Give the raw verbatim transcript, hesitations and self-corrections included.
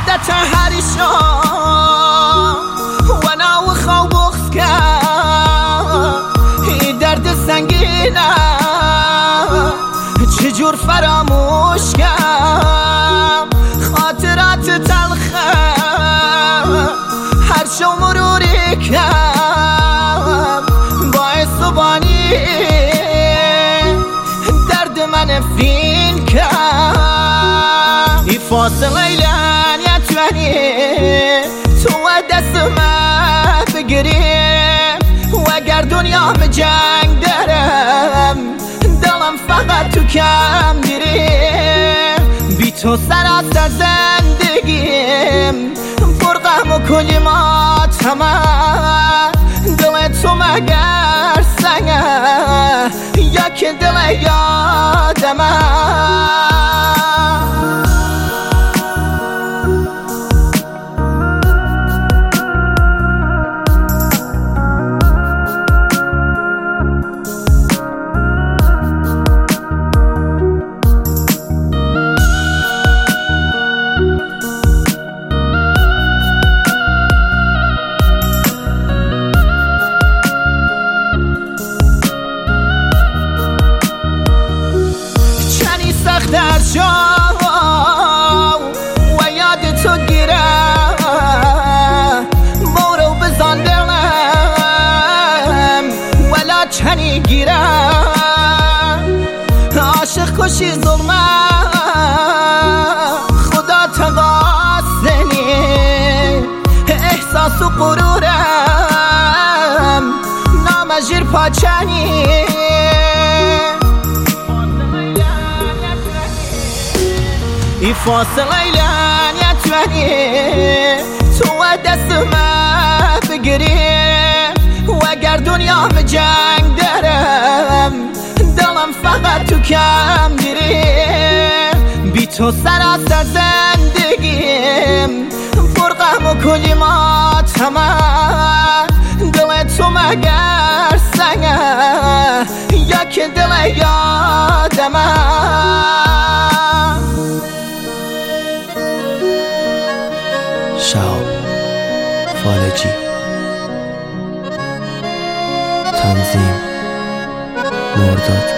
عادت هر شام و ناو خواب بخص که درد سنگینه چجور فراموش کم خاطرات تلخه هر شو مروری کم باعث و بانی درد من فین کم ای فاصله لن یتوانی تو دست من بگیریم و اگر دنیا به جنگ دارم دلم فقط تو کم دیریم بی تو سراسر زندگیم پر غم و کلمات همه دل تو مگر سنگه یا که دل یادمه در شو و یاد تو گیره برو بزن دلم ولا چنی گیره عاشق کشی ظلمه خدا تقاسنی احساس و غرورم نامجیر پاچنی ای فاصله لن یتوانی تو دست من بگیریم و اگر دنیا به جنگ دارم دلم فقط تو کم دیریم بی تو سراسر زندگیم پر غم و کلمات همه دل تو مگر سنگه یا که دل یادمه شهاب فالجی تنظیم مرداد